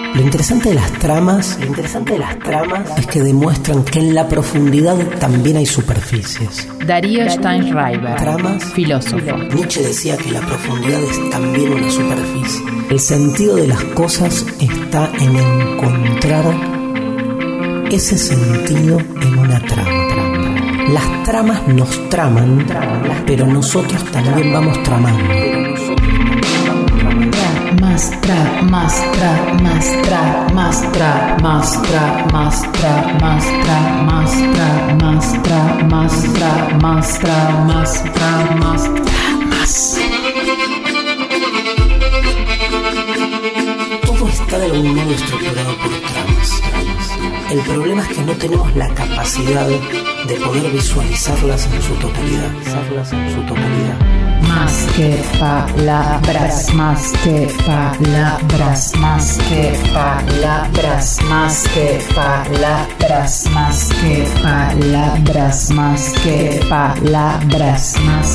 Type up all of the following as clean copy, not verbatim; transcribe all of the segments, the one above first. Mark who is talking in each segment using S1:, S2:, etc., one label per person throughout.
S1: Lo interesante de las tramas es que demuestran que en la profundidad también hay superficies.
S2: Darío Steinschreiber,
S1: Tramas,
S2: filósofo.
S1: Nietzsche decía que la profundidad es también una superficie. El sentido de las cosas está en encontrar ese sentido en una trama. Las tramas nos traman, pero nosotros también vamos tramando. Todo está de algún modo estructurado por tramas. El problema es que no tenemos la capacidad de poder visualizarlas en su totalidad.
S2: Más que palabras, más que palabras, más que palabras, más que palabras, más que palabras, más que palabras,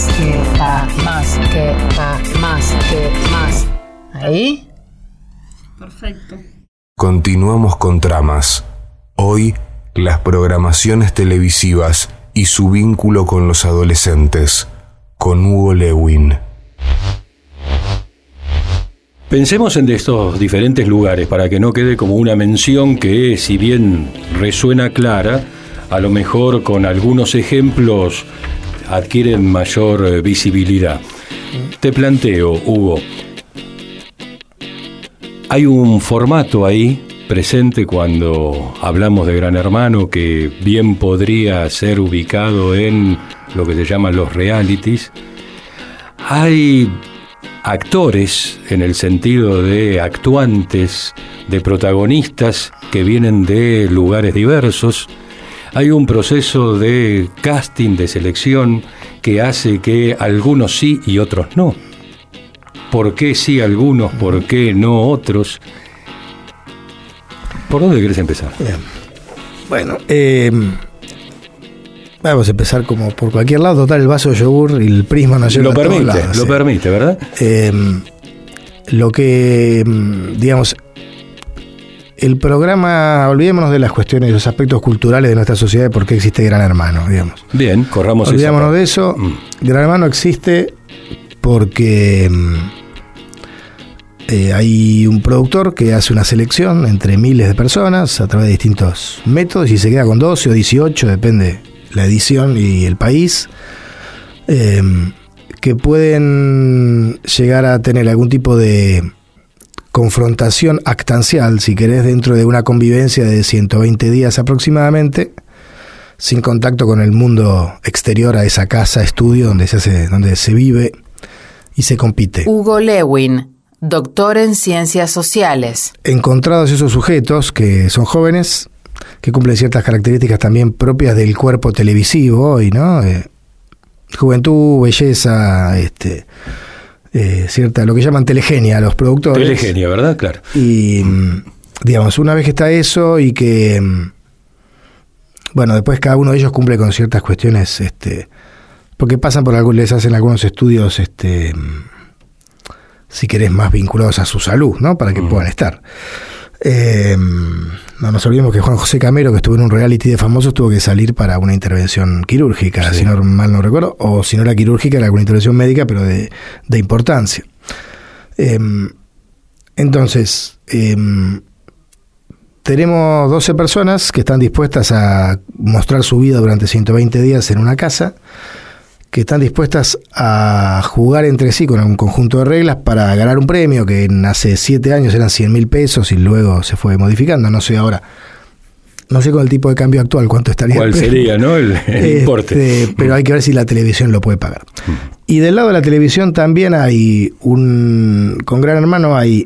S2: más que. ¿Ahí?
S3: Perfecto.
S4: Continuamos con Tramas. Hoy, las programaciones televisivas y su vínculo con los adolescentes, con Hugo Lewin.
S5: Pensemos en estos diferentes lugares para que no quede como una mención que, si bien resuena clara, a lo mejor con algunos ejemplos adquieren mayor visibilidad. Te planteo, Hugo, hay un formato ahí presente cuando hablamos de Gran Hermano que bien podría ser ubicado en lo que se llaman los realities. Hay actores en el sentido de actuantes, de protagonistas que vienen de lugares diversos. Hay un proceso de casting, de selección, que hace que algunos sí y otros no. ¿Por qué sí algunos? ¿Por qué no otros? ¿Por dónde querés empezar?
S6: Bien. Bueno, vamos a empezar como por cualquier lado. Total, el vaso de yogur y el prisma nos lleva a todos lados.
S5: Lo permite, ¿verdad?
S6: Lo que, digamos, el programa, olvidémonos de las cuestiones, de los aspectos culturales de nuestra sociedad, de por qué existe Gran Hermano, digamos.
S5: Bien, corramos esa
S6: olvidémonos
S5: parte
S6: de eso. Gran Hermano existe porque hay un productor que hace una selección entre miles de personas a través de distintos métodos y se queda con 12 o 18, depende la edición y el país, que pueden llegar a tener algún tipo de confrontación actancial, si querés, dentro de una convivencia de 120 días aproximadamente, sin contacto con el mundo exterior a esa casa, estudio donde se vive y se compite.
S2: Hugo Lewin, doctor en Ciencias Sociales.
S6: Encontrados esos sujetos, que son jóvenes, que cumplen ciertas características también propias del cuerpo televisivo hoy, ¿no? Juventud, belleza, cierta, lo que llaman telegenia, los productores.
S5: Telegenia, ¿verdad? Claro.
S6: Y, digamos, una vez que está eso y que, bueno, después cada uno de ellos cumple con ciertas cuestiones, porque pasan por les hacen algunos estudios, si querés, más vinculados a su salud, ¿no? Para que puedan estar. No nos olvidemos que Juan José Camero, que estuvo en un reality de famosos, tuvo que salir para una intervención quirúrgica, sí, si no mal no recuerdo, o si no era quirúrgica, era alguna intervención médica, pero de importancia. Entonces, tenemos 12 personas que están dispuestas a mostrar su vida durante 120 días en una casa, que están dispuestas a jugar entre sí con un conjunto de reglas para ganar un premio que hace 7 años eran 100.000 pesos y luego se fue modificando. No sé ahora, no sé con el tipo de cambio actual cuánto estaría.
S5: ¿Cuál sería, no? El importe.
S6: Pero hay que ver si la televisión lo puede pagar. Y del lado de la televisión también hay con Gran Hermano hay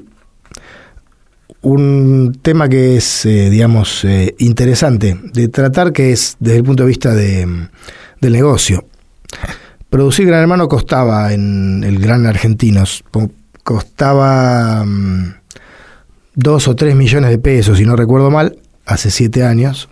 S6: un tema que es, interesante de tratar, que es desde el punto de vista del negocio. Producir Gran Hermano costaba, en el Gran Argentinos, costaba 2 o 3 millones de pesos, si no recuerdo mal, hace 7 años.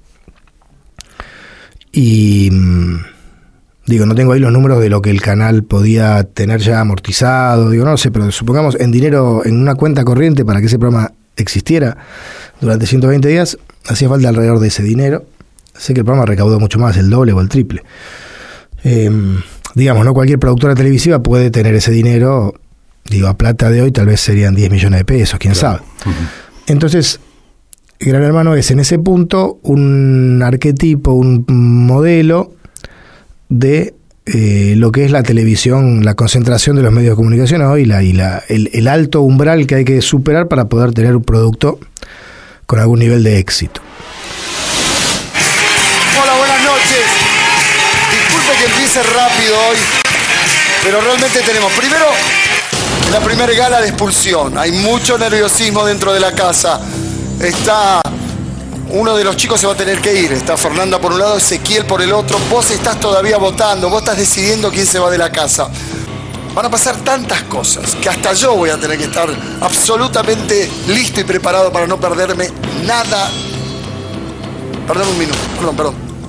S6: Y no tengo ahí los números de lo que el canal podía tener ya amortizado, no sé, pero supongamos en dinero, en una cuenta corriente para que ese programa existiera durante 120 días, hacía falta alrededor de ese dinero. Sé que el programa recaudó mucho más, el doble o el triple. Digamos, no cualquier productora televisiva puede tener ese dinero. Digo, a plata de hoy tal vez serían 10 millones de pesos, quién sabe. Entonces, Gran Hermano es en ese punto un arquetipo, un modelo de lo que es la televisión, la concentración de los medios de comunicación hoy el alto umbral que hay que superar para poder tener un producto con algún nivel de éxito.
S7: Hola, buenas noches. Disculpe que empiece rápido hoy, pero realmente tenemos primero la primera gala de expulsión. Hay mucho nerviosismo dentro de la casa. Está uno de los chicos, se va a tener que ir. Está Fernanda por un lado, Ezequiel por el otro. Vos estás todavía votando, vos estás decidiendo quién se va de la casa. Van a pasar tantas cosas que hasta yo voy a tener que estar absolutamente listo y preparado para no perderme nada. Perdón un minuto, perdón.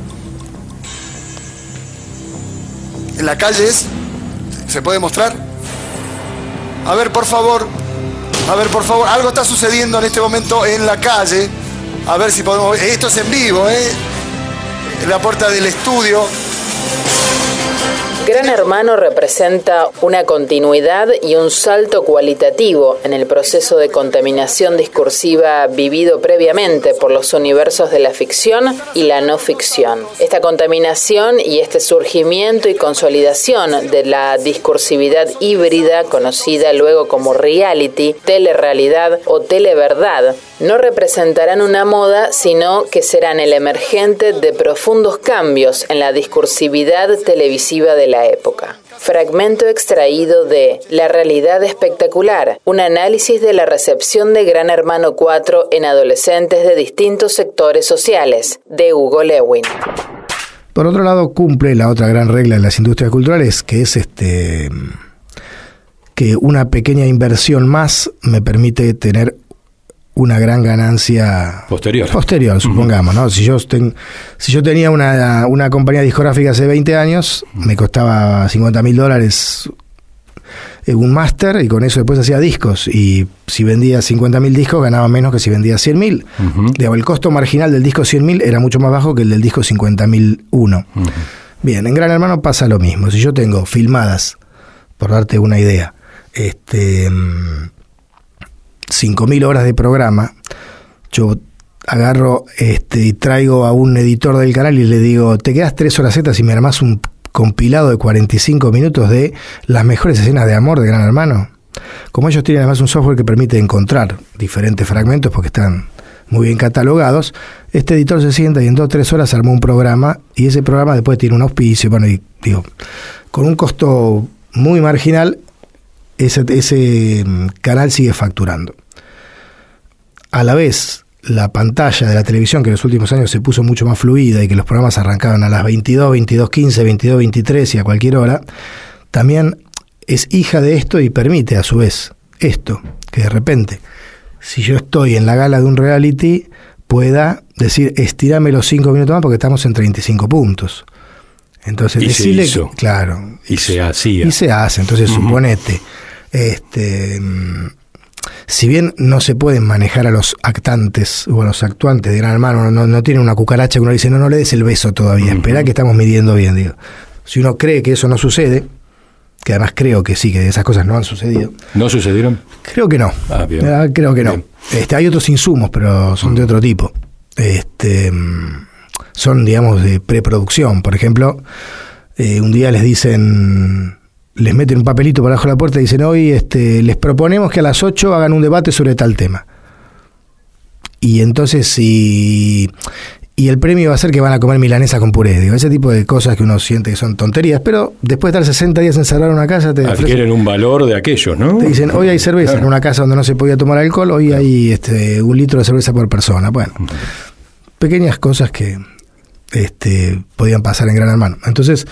S7: ¿En la calle es? ¿Se puede mostrar? A ver, por favor, algo está sucediendo en este momento en la calle. A ver si podemos ver. Esto es en vivo, en la puerta del estudio.
S2: Gran Hermano representa una continuidad y un salto cualitativo en el proceso de contaminación discursiva vivido previamente por los universos de la ficción y la no ficción. Esta contaminación y este surgimiento y consolidación de la discursividad híbrida, conocida luego como reality, telerrealidad o televerdad, no representarán una moda, sino que serán el emergente de profundos cambios en la discursividad televisiva de la época. Fragmento extraído de La realidad espectacular, un análisis de la recepción de Gran Hermano 4 en adolescentes de distintos sectores sociales, de Hugo Lewin.
S6: Por otro lado, cumple la otra gran regla de las industrias culturales, que es que una pequeña inversión más me permite tener una gran ganancia posterior, supongamos, ¿no? Si yo tenía una compañía discográfica hace 20 años, me costaba $50,000 un máster, y con eso después hacía discos, y si vendía 50.000 discos ganaba menos que si vendía 100.000. El costo marginal del disco 100.000 era mucho más bajo que el del disco 50.001. Bien, en Gran Hermano pasa lo mismo. Si yo tengo filmadas, por darte una idea, 5.000 horas de programa, yo agarro y traigo a un editor del canal y le digo, te quedas 3 horas y me armás un compilado de 45 minutos de las mejores escenas de amor de Gran Hermano. Como ellos tienen además un software que permite encontrar diferentes fragmentos porque están muy bien catalogados, este editor se sienta y en 2 o 3 horas armó un programa, y ese programa después tiene un auspicio, con un costo muy marginal, ese canal sigue facturando. A la vez, la pantalla de la televisión, que en los últimos años se puso mucho más fluida y que los programas arrancaban a las 22, 22:15, 22:23 y a cualquier hora, también es hija de esto y permite a su vez esto, que de repente, si yo estoy en la gala de un reality, pueda decir, estirame los 5 minutos más porque estamos en 35 puntos. Entonces,
S5: y
S6: decirle,
S5: se hizo.
S6: Claro.
S5: Y se hacía.
S6: Y se hace. Entonces, suponete, si bien no se pueden manejar a los actantes o a los actuantes de Gran Hermano, no tiene una cucaracha que uno dice, no le des el beso todavía, espera que estamos midiendo bien, digo. Si uno cree que eso no sucede, que además creo que sí, que esas cosas no han sucedido.
S5: ¿No sucedieron?
S6: Creo que no.
S5: Bien.
S6: Creo que no. Hay otros insumos, pero son de otro tipo. Son, digamos, de preproducción. Por ejemplo, un día les dicen, les meten un papelito por abajo de la puerta y dicen, hoy les proponemos que a las 8 hagan un debate sobre tal tema. Y entonces, y el premio va a ser que van a comer milanesa con puré. Digo, ese tipo de cosas que uno siente que son tonterías, pero después de estar 60 días encerrado en una casa, te
S5: adquieren un valor de aquellos, ¿no?
S6: Te dicen, hoy hay cerveza, claro. En una casa donde no se podía tomar alcohol, hoy hay 1 litro de cerveza por persona. Bueno, pequeñas cosas que podían pasar en Gran Hermano. Entonces,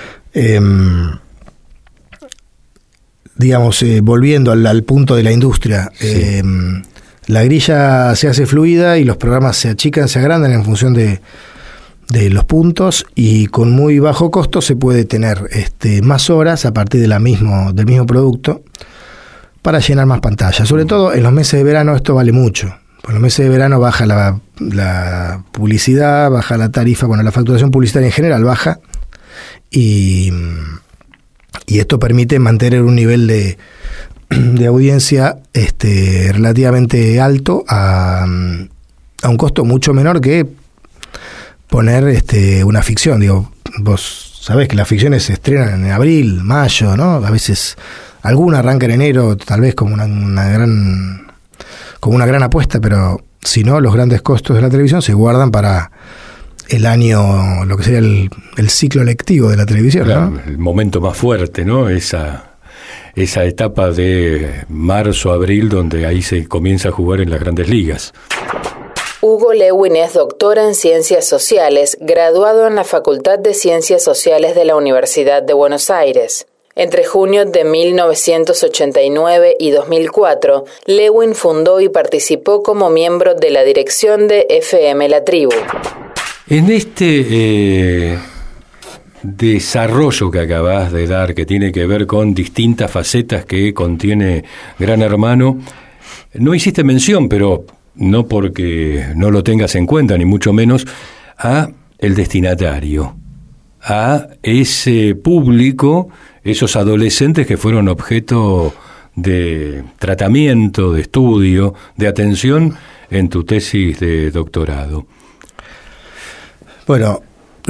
S6: digamos, volviendo al punto de la industria, sí. La grilla se hace fluida y los programas se achican, se agrandan en función de los puntos, y con muy bajo costo se puede tener más horas a partir del mismo producto, para llenar más pantallas. Sobre todo en los meses de verano esto vale mucho. En los meses de verano baja la publicidad, baja la tarifa, la facturación publicitaria en general baja, y esto permite mantener un nivel de audiencia relativamente alto a un costo mucho menor que poner una ficción. Digo, vos sabés que las ficciones se estrenan en abril, mayo, ¿no? A veces alguna arranca en enero, tal vez como una gran apuesta, pero si no, los grandes costos de la televisión se guardan para el año, lo que sería el ciclo lectivo de la televisión,
S5: claro,
S6: ¿no?
S5: El momento más fuerte, ¿no? Esa etapa de marzo, abril, donde ahí se comienza a jugar en las grandes ligas.
S2: Hugo Lewin es doctor en Ciencias Sociales, graduado en la Facultad de Ciencias Sociales de la Universidad de Buenos Aires. Entre junio de 1989 y 2004, Lewin fundó y participó como miembro de la dirección de FM La Tribu.
S5: En este desarrollo que acabas de dar, que tiene que ver con distintas facetas que contiene Gran Hermano, no hiciste mención, pero no porque no lo tengas en cuenta, ni mucho menos, a el destinatario, a ese público, esos adolescentes que fueron objeto de tratamiento, de estudio, de atención en tu tesis de doctorado.
S6: Bueno,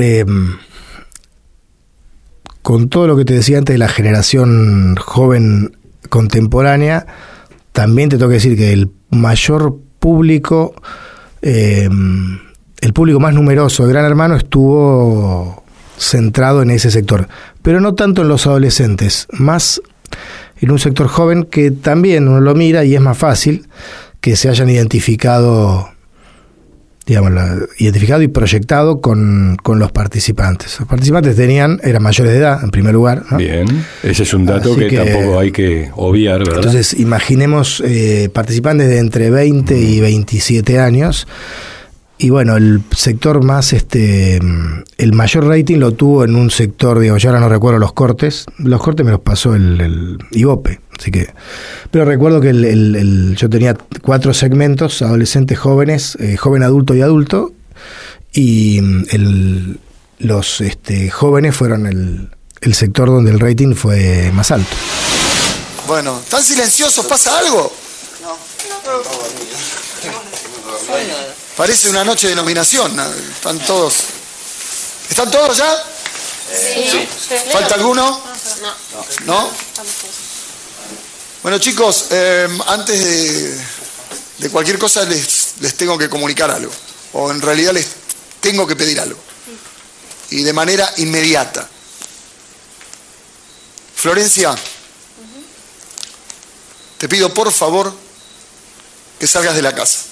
S6: con todo lo que te decía antes de la generación joven contemporánea, también te tengo que decir que el mayor público, el público más numeroso de Gran Hermano estuvo centrado en ese sector, pero no tanto en los adolescentes, más en un sector joven que también uno lo mira y es más fácil que se hayan identificado y proyectado con los participantes. Los participantes eran mayores de edad, en primer lugar, ¿no?
S5: Bien, ese es un dato que tampoco hay que obviar, ¿verdad?
S6: Entonces, imaginemos participantes de entre 20 y 27 años. Y bueno, el sector más, el mayor rating lo tuvo en un sector, yo ahora no recuerdo los cortes me los pasó el IVOPE, así que, pero recuerdo que yo tenía 4 segmentos, adolescentes, jóvenes, joven, adulto y adulto, y los jóvenes fueron el sector donde el rating fue más alto.
S7: Bueno, ¿están silenciosos? ¿Pasa algo? No. Parece una noche de nominación. ¿Están todos ya? Sí. ¿Falta alguno? No. Bueno, chicos, antes de cualquier cosa les tengo que comunicar algo. O en realidad les tengo que pedir algo. Y de manera inmediata. Florencia, te pido por favor que salgas de la casa.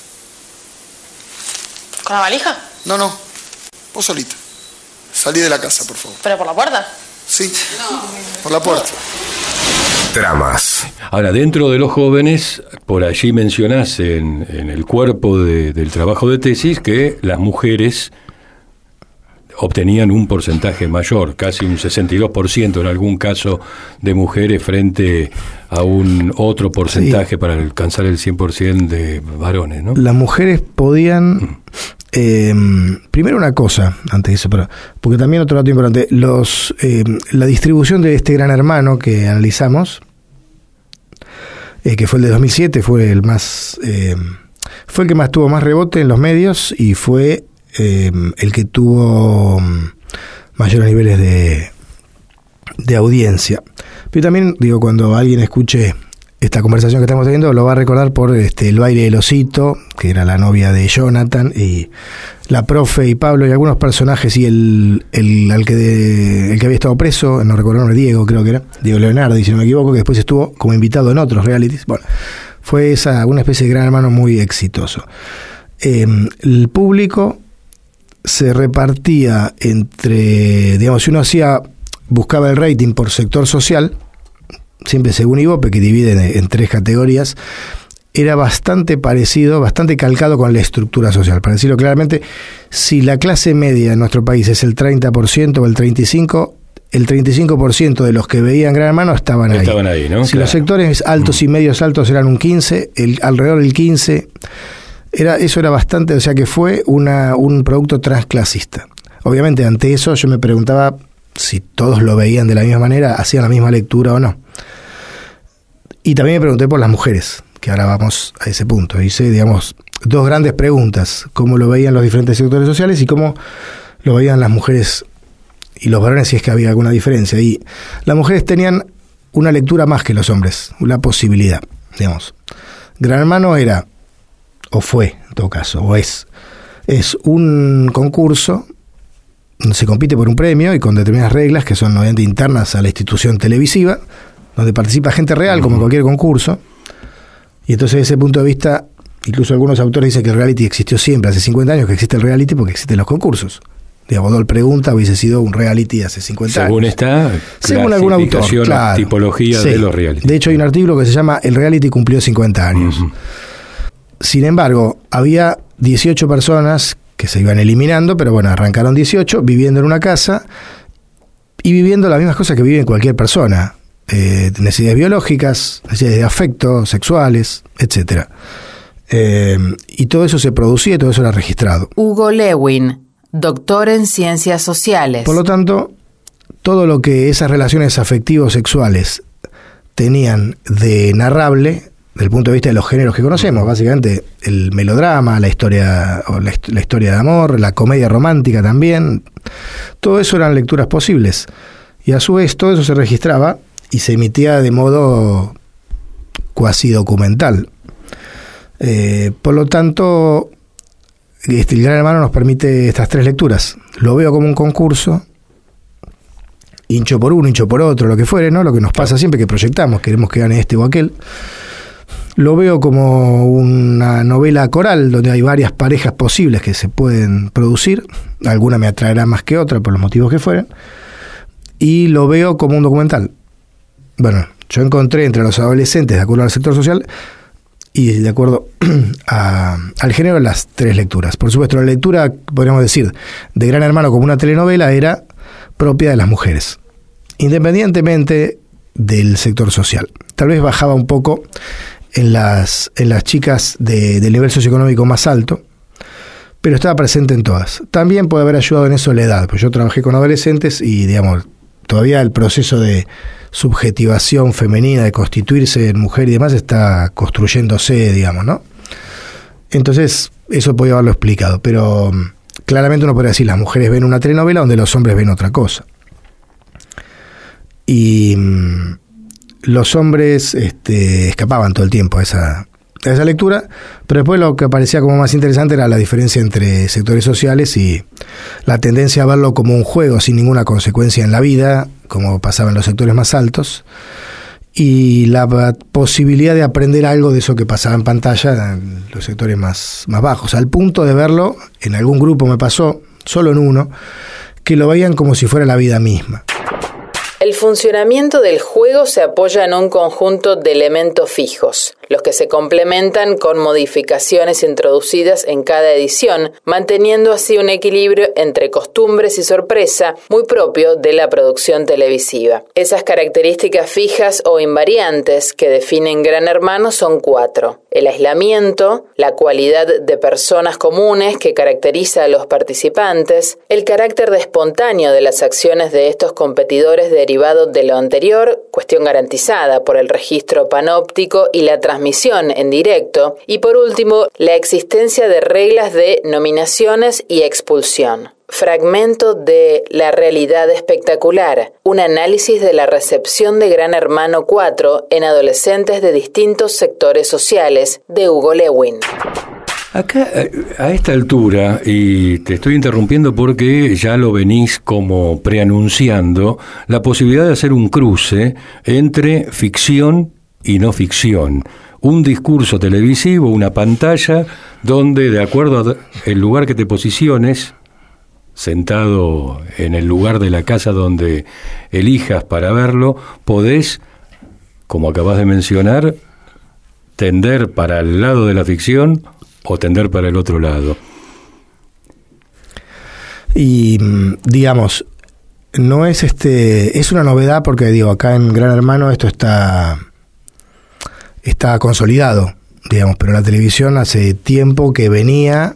S8: ¿Con la valija?
S7: No, vos solita. Salí de la casa, por favor.
S8: ¿Pero por la puerta?
S7: Sí, por la puerta.
S4: Tramas.
S5: Ahora, dentro de los jóvenes, por allí mencionás en el cuerpo del trabajo de tesis que las mujeres obtenían un porcentaje mayor, casi un 62% en algún caso de mujeres frente a un otro porcentaje para alcanzar el 100% de varones, ¿no?
S6: Las mujeres podían... primero una cosa, antes de eso, porque también otro dato importante, la distribución de este Gran Hermano que analizamos, que fue el de 2007, fue el que más tuvo más rebote en los medios y fue el que tuvo mayores niveles de audiencia. Pero también, cuando alguien escuche esta conversación que estamos teniendo, lo va a recordar por el baile del osito, que era la novia de Jonathan, y la profe y Pablo y algunos personajes, y el que había estado preso, no recuerdo el nombre, Diego, creo que era, Diego Leonardi, si no me equivoco, que después estuvo como invitado en otros realities. Bueno, fue una especie de Gran Hermano muy exitoso. El público se repartía entre, si uno buscaba el rating por sector social, siempre según IVOPE, que divide en 3 categorías, era bastante parecido, bastante calcado con la estructura social. Para decirlo claramente, si la clase media en nuestro país es el 30% o el 35%, el 35% de los que veían Gran Hermano estaban ahí,
S5: ¿no?
S6: Si los sectores altos y medios altos eran un 15, alrededor del 15, eso era bastante, o sea que fue un producto transclasista. Obviamente, ante eso yo me preguntaba si todos lo veían de la misma manera, hacían la misma lectura o no. Y también me pregunté por las mujeres, que ahora vamos a ese punto. Hice, digamos, dos grandes preguntas: cómo lo veían los diferentes sectores sociales y cómo lo veían las mujeres y los varones, si es que había alguna diferencia. Y las mujeres tenían una lectura más que los hombres, una posibilidad, digamos. Gran Hermano era, o fue, en todo caso, o es un concurso donde se compite por un premio y con determinadas reglas que son obviamente internas a la institución televisiva, donde participa gente real, como cualquier concurso. Y entonces, desde ese punto de vista, incluso algunos autores dicen que el reality existió siempre, hace 50 años que existe el reality porque existen los concursos. Digamos, Dol Pregunta hubiese sido un reality hace 50 años.
S5: Según
S6: algún autor, claro,
S5: tipología de los reality.
S6: De hecho, hay un artículo que se llama El reality cumplió 50 años. Sin embargo, había 18 personas que se iban eliminando, pero bueno, arrancaron 18, viviendo en una casa y viviendo las mismas cosas que vive cualquier persona. Necesidades biológicas, necesidades de afecto, sexuales, etcétera. Y todo eso se producía y todo eso era registrado.
S2: Hugo Lewin, doctor en Ciencias Sociales.
S6: Por lo tanto, todo lo que esas relaciones afectivo-sexuales tenían de narrable, del punto de vista de los géneros que conocemos, básicamente el melodrama, la historia de amor, la comedia romántica también, todo eso eran lecturas posibles. Y a su vez todo eso se registraba y se emitía de modo cuasi documental. Por lo tanto, el Gran Hermano nos permite estas tres lecturas. Lo veo como un concurso, hincho por uno, hincho por otro, lo que fuere, ¿no? Lo que nos pasa siempre que proyectamos, queremos que gane este o aquel. Lo veo como una novela coral donde hay varias parejas posibles que se pueden producir. Alguna me atraerá más que otra por los motivos que fueran. Y lo veo como un documental. Bueno, yo encontré entre los adolescentes, de acuerdo al sector social y de acuerdo al género, las tres lecturas. Por supuesto, la lectura, podríamos decir, de Gran Hermano como una telenovela era propia de las mujeres, independientemente del sector social. Tal vez bajaba un poco en las chicas del nivel socioeconómico más alto, pero estaba presente en todas. También puede haber ayudado en eso la edad, pues yo trabajé con adolescentes y, digamos, todavía el proceso de subjetivación femenina, de constituirse en mujer y demás, está construyéndose, digamos, ¿no? Entonces, eso podía haberlo explicado, pero claramente uno podría decir, las mujeres ven una telenovela donde los hombres ven otra cosa. Y los hombres escapaban todo el tiempo a esa lectura, pero después lo que parecía como más interesante era la diferencia entre sectores sociales y la tendencia a verlo como un juego sin ninguna consecuencia en la vida, como pasaba en los sectores más altos, y la posibilidad de aprender algo de eso que pasaba en pantalla en los sectores más bajos, al punto de verlo, en algún grupo me pasó, solo en uno, que lo veían como si fuera la vida misma.
S2: El funcionamiento del juego se apoya en un conjunto de elementos fijos, los que se complementan con modificaciones introducidas en cada edición, manteniendo así un equilibrio entre costumbres y sorpresa muy propio de la producción televisiva. Esas características fijas o invariantes que definen Gran Hermano son 4. El aislamiento, la cualidad de personas comunes que caracteriza a los participantes, el carácter de espontáneo de las acciones de estos competidores derivado de lo anterior, cuestión garantizada por el registro panóptico y la transmisión en directo, y por último, la existencia de reglas de nominaciones y expulsión. Fragmento de La realidad espectacular, un análisis de la recepción de Gran Hermano 4 en adolescentes de distintos sectores sociales, de Hugo Lewin.
S5: Acá, a esta altura, y te estoy interrumpiendo porque ya lo venís como preanunciando, la posibilidad de hacer un cruce entre ficción y no ficción. Un discurso televisivo, una pantalla, donde de acuerdo al lugar que te posiciones, sentado en el lugar de la casa donde elijas para verlo, podés, como acabas de mencionar, tender para el lado de la ficción o tender para el otro lado.
S6: Y, digamos, no es es una novedad porque digo, acá en Gran Hermano esto está consolidado, digamos, pero la televisión hace tiempo que venía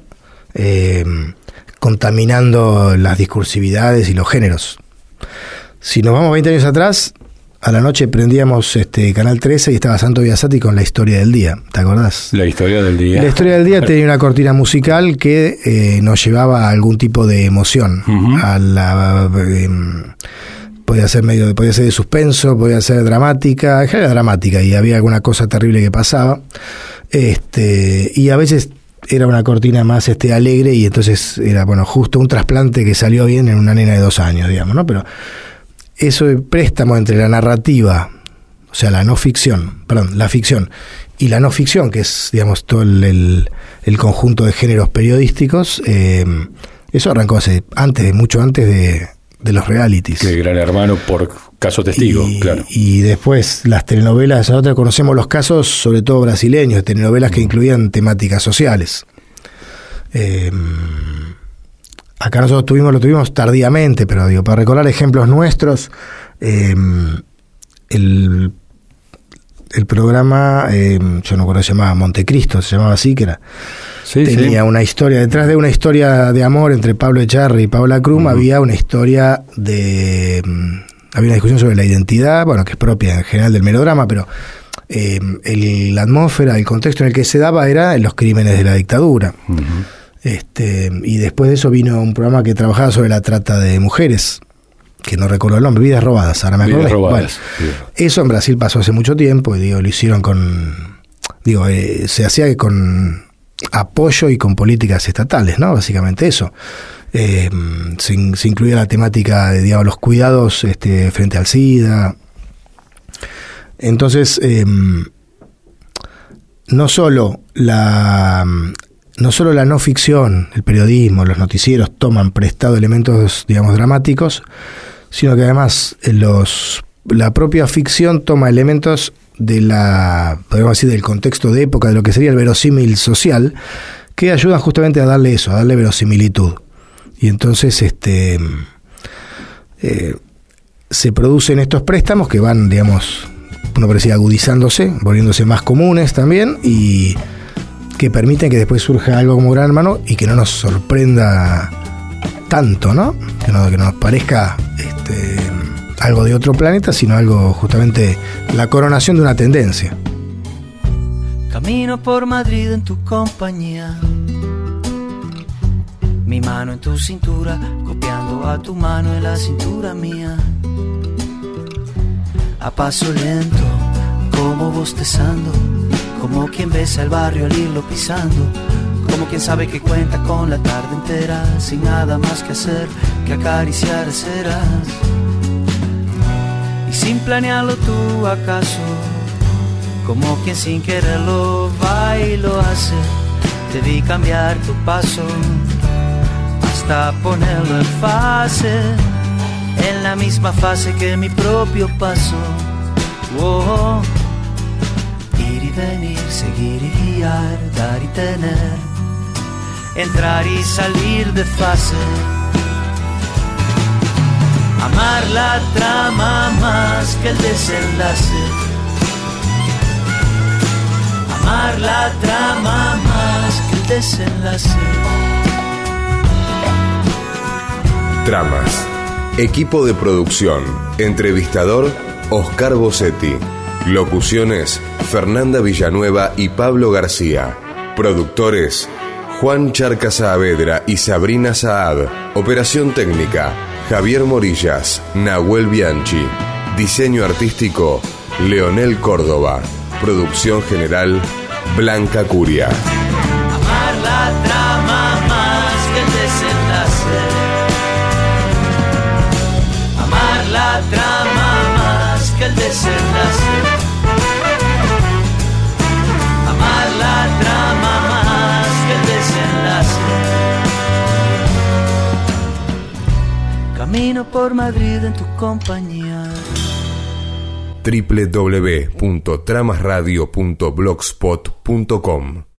S6: contaminando las discursividades y los géneros. Si nos vamos 20 años atrás, a la noche prendíamos Canal 13 y estaba Santo Biasati con La Historia del Día, ¿te acordás?
S5: La Historia del Día.
S6: La Historia del Día tenía una cortina musical que nos llevaba a algún tipo de emoción. Uh-huh. Podía ser de suspenso, podía ser dramática, era dramática y había alguna cosa terrible que pasaba. Y a veces era una cortina más alegre y entonces era, justo un trasplante que salió bien en una nena de 2 años, digamos, ¿no? Pero eso de préstamo entre la narrativa, o sea, la ficción y la no ficción, que es, digamos, todo el conjunto de géneros periodísticos, eso arrancó mucho antes de los realities.
S5: Que Gran Hermano, por caso testigo, claro. Y
S6: después las telenovelas, nosotros conocemos los casos, sobre todo brasileños, telenovelas que incluían temáticas sociales. Acá nosotros lo tuvimos tardíamente, pero digo, para recordar ejemplos nuestros, el programa, yo no recuerdo, se llamaba Montecristo, se llamaba así, que era... tenía una historia, detrás de una historia de amor entre Pablo Echarri y Paola Krum, había una historia había una discusión sobre la identidad, que es propia en general del melodrama, pero la atmósfera, el contexto en el que se daba era en los crímenes de la dictadura. Uh-huh. Y después de eso vino un programa que trabajaba sobre la trata de mujeres, que no recuerdo el nombre, Vidas Robadas, ahora me acuerdo.
S5: Vidas Robadas.
S6: Eso en Brasil pasó hace mucho tiempo, y lo hicieron se hacía con apoyo y con políticas estatales, ¿no? Básicamente eso. Se incluía la temática de, los cuidados frente al SIDA. Entonces, no solo la no ficción, el periodismo, los noticieros toman prestado elementos, dramáticos, sino que además la propia ficción toma elementos podríamos decir, del contexto de época, de lo que sería el verosímil social, que ayudan justamente a darle verosimilitud. Y entonces se producen estos préstamos que van, uno parecía agudizándose, volviéndose más comunes también, y que permiten que después surja algo como Gran Hermano y que no nos sorprenda tanto, ¿no? Que no nos parezca algo de otro planeta, sino algo justamente la coronación de una tendencia.
S8: Camino por Madrid en tu compañía, mi mano en tu cintura, copiando a tu mano en la cintura mía. A paso lento, como bostezando, como quien besa el barrio al irlo pisando, como quien sabe que cuenta con la tarde entera, sin nada más que hacer que acariciar ceras. Y sin planearlo tú acaso, como quien sin quererlo va y lo hace, te vi cambiar tu paso hasta ponerlo en fase, en la misma fase que mi propio paso. Oh, ir y venir, seguir y guiar, dar y tener, entrar y salir de fase. Amar la trama más que el desenlace. Amar la trama más que el desenlace.
S4: Tramas. Equipo de producción. Entrevistador, Oscar Bossetti. Locuciones, Fernanda Villanueva y Pablo García. Productores, Juan Charca Saavedra y Sabrina Saad. Operación técnica, Javier Morillas, Nahuel Bianchi. Diseño artístico, Leonel Córdoba. Producción general, Blanca Curia.
S8: Amar la trama más que el desenlace. Amar la trama más que el desenlace. Amar la trama más que el desenlace. Camino por Madrid en tu compañía.
S4: www.tramasradio.blogspot.com